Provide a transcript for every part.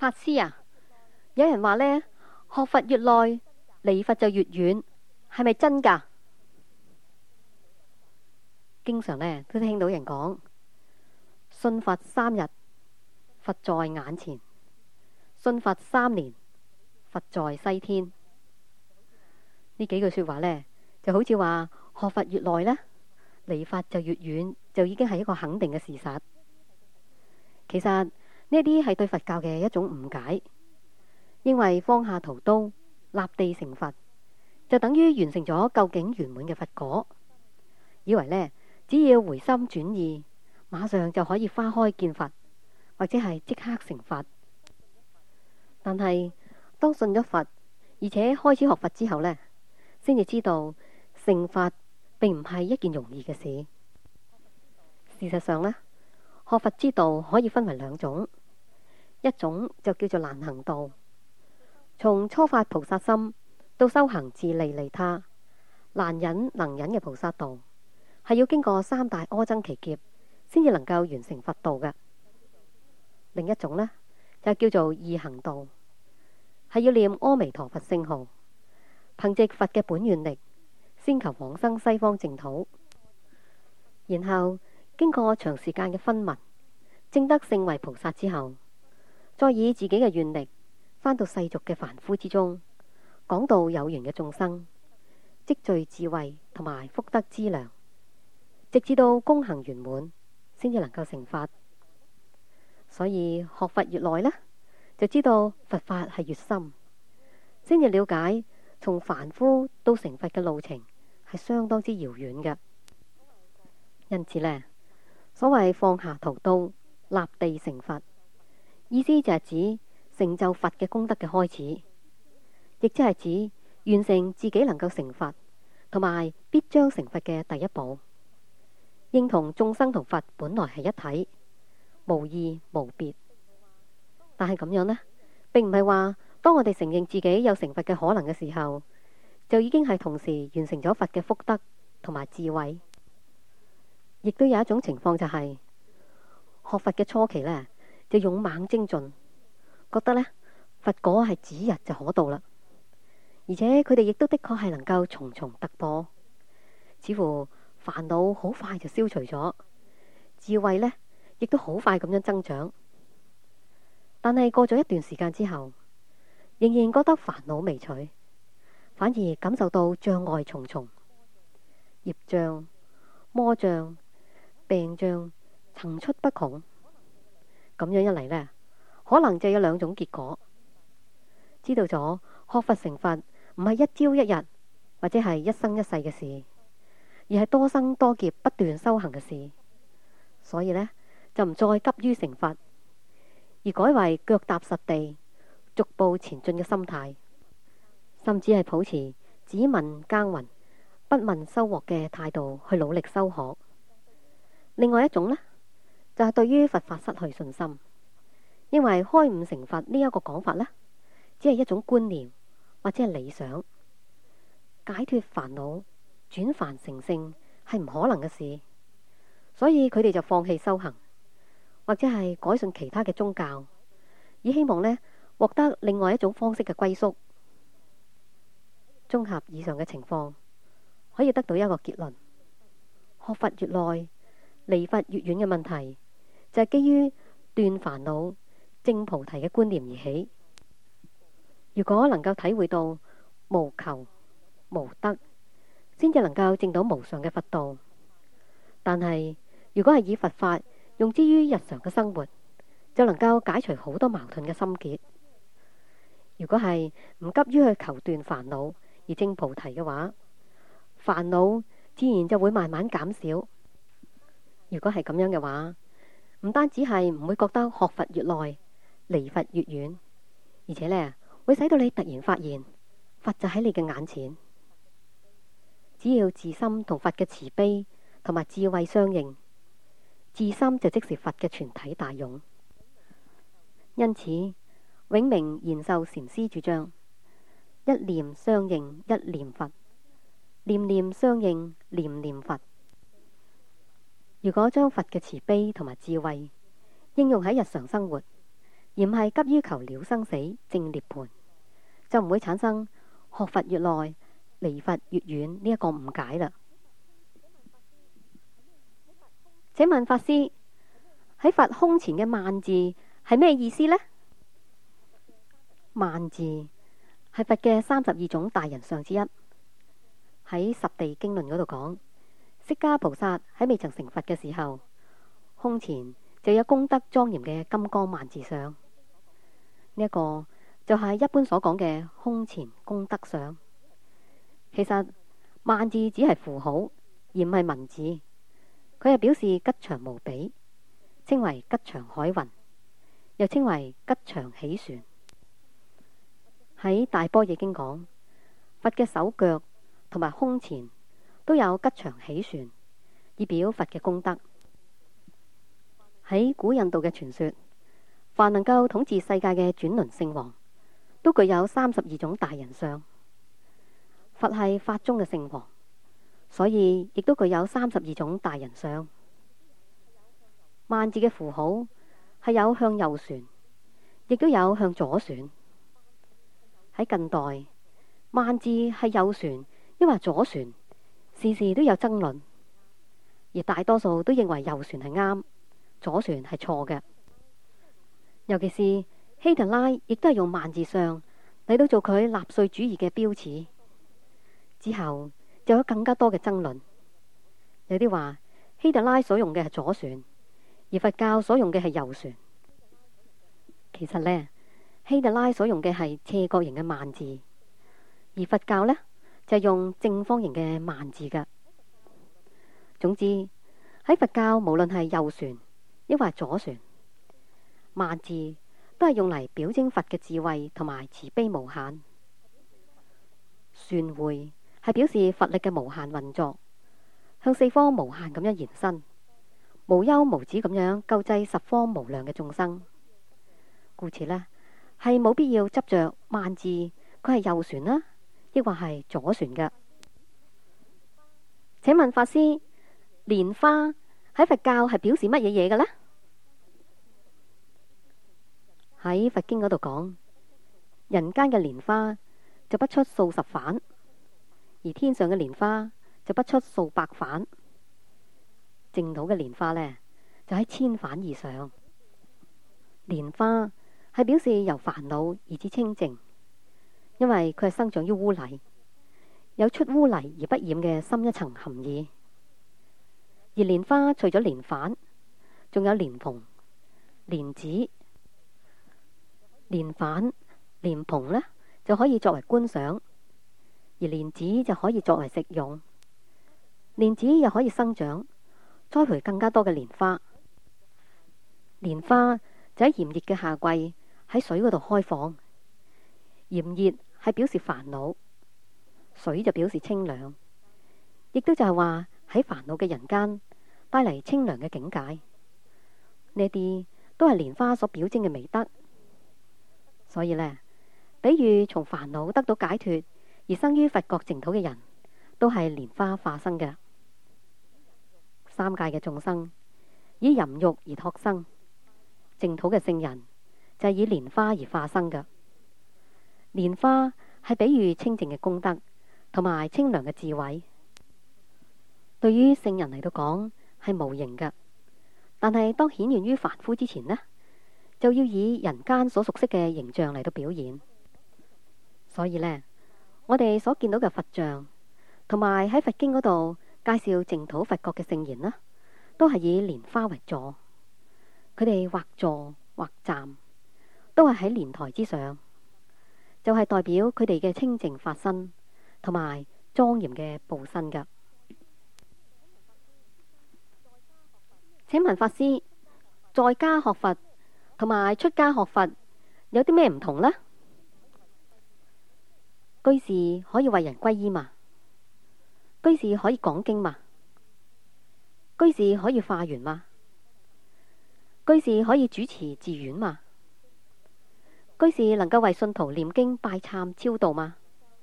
法師啊，有人話呢，學佛越耐，離佛就越遠，係咪真㗎？經常呢都聽到人講，信佛3日，佛在眼前；信佛3年，佛在西天。呢幾句說話呢，就好似話學佛越耐呢，離佛就越遠，就已經係一個肯定嘅事實。其實呢啲係對佛教嘅一種誤解，認為放下屠刀，立地成佛，就等於完成咗究竟圓滿嘅佛果，以為呢，只要回心轉意，馬上就可以花開見佛，或者係即刻成佛。但係當信咗佛，而且開始學佛之後呢，先至知道成佛並唔係一件容易嘅事。事實上呢，學佛之道可以分為2種，一種就叫做難行道，從初發菩薩心到修行自利利他，難忍能忍嘅菩薩道，係要經過3大阿僧祇劫先至能夠完成佛道嘅。另一種呢，就叫做易行道，係要念阿彌陀佛聖號，憑藉佛嘅本願力，先求往生西方淨土，然後經過長時間嘅昏迷，證得聖位菩薩之後，再以自己嘅願力返到世俗嘅凡夫之中，講道有緣嘅眾生，積聚智慧同埋福德資糧，直至到功行圓滿，先至能夠成佛。所以學佛越耐呢，就知道佛法係越深，先至了解從凡夫到成佛嘅路程係相當之遙遠嘅。因此呢，所謂放下屠刀，立地成佛，意思就係指成就佛嘅功德嘅開始，亦即係指完成自己能夠成佛，同埋必將成佛嘅第一步。認同眾生同佛本來係一體，無異無別。但係咁樣呢，並唔係話當我哋承認自己有成佛嘅可能嘅時候，就已經係同時完成咗佛嘅福德同埋智慧。亦都有一種情況就係學佛嘅初期呢，就勇猛精進，覺得呢，佛果係指日就可到啦，而且佢哋亦都的確係能夠重重突破，似乎煩惱好快就消除咗，智慧呢亦都好快咁樣增長。但係過咗一段時間之後，仍然覺得煩惱未除，反而感受到障礙重重，業障、魔障、病障層出不窮。咁樣一嚟呢，可能就有2種結果。知道咗學佛成佛唔係一朝一日或者係一生一世嘅事，而係多生多劫不斷修行嘅事，所以呢，就唔再急於成佛，而改為腳踏實地，逐步前進嘅心態，甚至係抱持只問耕耘不問收穫嘅態度去努力修學。另外一種呢，就係對於佛法失去信心，認為開悟成佛呢一個講法呢，只係一種觀念或者係理想，解脫煩惱轉凡成聖係唔可能嘅事，所以佢哋就放棄修行，或者係改信其他嘅宗教，以希望呢獲得另外一種方式嘅歸宿。綜合以上嘅情況，可以得到一個結論：學佛越耐，離佛越遠嘅問題，就係基於斷煩惱、證菩提嘅觀念而起。如果能夠體會到無求、無得，先至能夠證到無上嘅佛道。但係如果係以佛法用之於日常嘅生活，就能夠解除好多矛盾嘅心結。如果係唔急於去求斷煩惱而證菩提嘅話，煩惱自然就會慢慢減少。如果係咁樣嘅話，唔單止係唔會覺得學佛越耐，離佛越遠，而且呢，會使到你突然發現佛就喺你嘅眼前。只要自心同佛嘅慈悲同埋智慧相應，自心就即是佛嘅全體大用。因此永明延壽禪師主張：一念相應一念佛，念念相應念念佛。如果將佛嘅慈悲同埋智慧應用喺日常生活， 而唔係急於求了生死證涅槃，就唔會產生學佛越耐離佛越遠呢一個誤解啦。請問法師，喺佛胸前嘅萬字係咩意思呢？萬字係佛嘅32種大人相之一。喺十地經論嗰度講，釋迦菩薩喺未曾成佛嘅時候，胸前就有功德莊嚴嘅金剛萬字相。呢一個就係一般所講嘅胸前功德相。其實萬字只係符號，而唔係文字。佢係表示吉祥無比，稱為吉祥海雲，又稱為吉祥喜船。喺大般若經講，佛嘅手腳同埋胸前都有吉祥喜船，以表佛嘅功德。喺古印度嘅傳說，凡能夠統治世界嘅轉輪聖王，都具有32種大人相。佛係法中嘅聖王，所以亦都具有32種大人相。萬字嘅符號係有向右旋，亦都有向左旋。喺近代，萬字係右旋抑或左旋，時時都有爭論，而大多數都認為右旋係啱，左旋係錯嘅。尤其是希特拉亦都係用萬字相嚟到做佢納粹主義嘅標誌。之後就有更加多嘅爭論，有啲話希特拉所用嘅係左旋，而佛教所用嘅係右旋。其實呢，希特拉所用嘅係斜角形嘅萬字，而佛教呢，就係用正方形嘅萬字㗎。總之喺佛教，無論係右旋抑或左旋，萬字都係用嚟表徵佛嘅智慧同埋慈悲無限。旋回係表示佛力嘅無限運作，向四方無限咁樣延伸，無休無止咁樣救濟十方無量嘅眾生。故此呢，係冇必要執着萬字佢係右旋啦，抑或係左旋嘅。請問法師，蓮花喺佛教係表示乜嘢嘢嘅呢？喺佛經嗰度講，人間嘅蓮花就不出數十瓣，而天上嘅蓮花就不出數百瓣，淨土嘅蓮花呢，就喺千瓣以上。蓮花係表示由煩惱而至清淨，因為佢係生長於污泥，有出污泥而不染嘅深一層含義。而蓮花除咗蓮瓣，仲有蓮蓬、蓮子、蓮瓣、蓮蓬呢，就可以作為觀賞，而蓮子就可以作為食用。蓮子又可以生長，栽培更加多嘅蓮花。蓮花就喺炎熱嘅夏季喺水嗰度開放。炎熱係表示煩惱，水就表示清涼，亦都就係話喺煩惱嘅人間帶嚟清涼嘅境界。呢啲都係蓮花所表徵嘅美德。所以呢，比喻從煩惱得到解脫而生於佛國淨土嘅人，都係蓮花化生嘅。三界嘅眾生以淫欲而託生，淨土嘅聖人就係以蓮花而化生嘅。蓮花係比喻清淨嘅功德同埋清涼嘅智慧。對於聖人嚟到講係無形嘅，但係當顯現於凡夫之前呢，就要以人間所熟悉嘅形象嚟到表演。所以呢，我哋所見到嘅佛像，同埋喺佛經嗰度介紹淨土佛國嘅聖賢啦，都係以蓮花為座。佢哋或坐或站，都係喺蓮台之上，就係代表佢哋嘅清淨法身同埋莊嚴嘅報身噶。請問法師，在家學佛同埋出家學佛有啲咩唔同呢？居士可以為人歸依嘛？居士可以講經嘛？居士可以化緣嘛？居士可以主持寺院嘛？居士能夠為信徒念經拜懺超度嘛？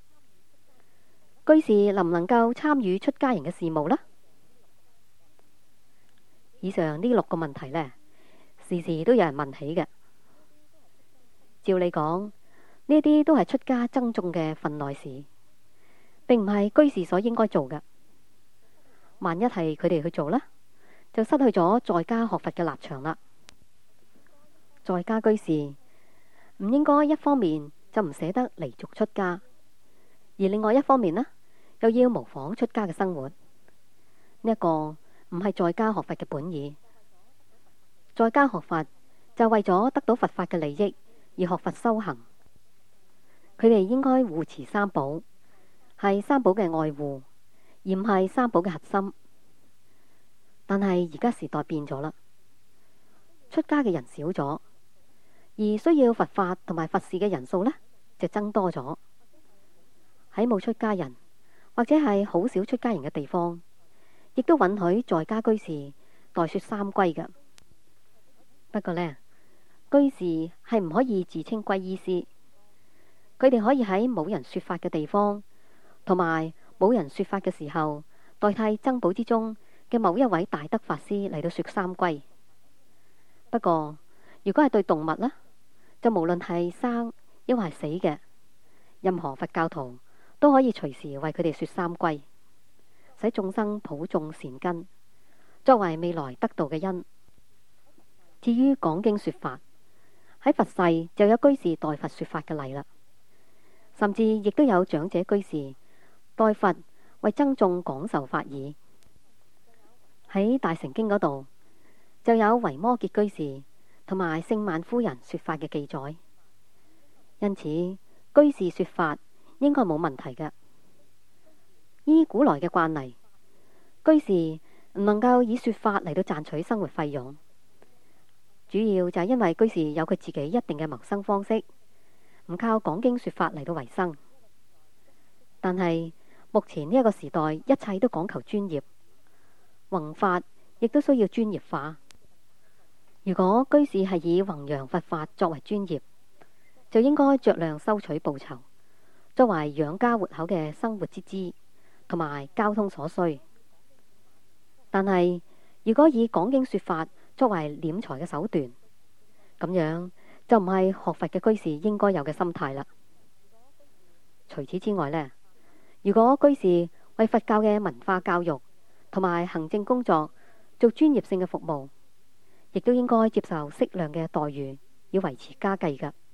居士能唔能夠參與出家人嘅事務呢？以上呢6個問題呢，時時都有人問起嘅。 照理講，呢啲都係出家僧眾嘅份內事，並唔係居士所應該做嘅。萬一係佢哋去做呢，就失去咗在家學佛嘅立場啦。在家居士唔應該一方面就唔捨得離俗出家，而另外一方面呢，又要模仿出家嘅生活。呢一個唔係在家學佛嘅本意。在家學佛就為咗得到佛法嘅利益而學佛修行。佢哋應該護持三寶，係三寶嘅愛護，而唔係三寶嘅核心。但係而家時代變咗啦，出家嘅人少咗，而需要佛法同埋佛事嘅人數呢，就增多咗。喺冇出家人或者係好少出家人嘅地方，亦都允許在家居士代說三歸嘅。不過呢，居士係唔可以自稱皈依師，佢哋可以喺冇人說法嘅地方，同埋冇人說法嘅時候，代替僧寶之中嘅某一位大德法師嚟到說三歸。不過如果係對動物呢，就無論係生抑或係死嘅，任何佛教徒都可以隨時為佢哋說三歸，使眾生普種善根，作為未來得道嘅因。至於講經說法，喺佛世就有居士代佛說法嘅例啦，甚至亦都有長者居士代佛為僧眾講授法義。喺大乘經嗰度就有維摩詰居士同埋聖曼夫人說法嘅記載，因此居士說法應該冇問題嘅。依古來嘅慣例，居士唔能夠以說法嚟到賺取生活費用，主要就係因為居士有佢自己一定嘅謀生方式，唔靠講經說法嚟到為生。但係目前呢一個時代，一切都講求專業，弘法亦都需要專業化。如果居士係以弘揚佛法作為專業，就應該酌量收取報酬，作為養家活口嘅生活之資同埋交通所需。但係如果以講經說法作為斂財嘅手段，咁樣就唔係學佛嘅居士應該有嘅心態啦。除此之外呢，如果居士為佛教嘅文化教育同埋行政工作做專業性嘅服務，亦都應該接受適量嘅待遇，以維持家計㗎。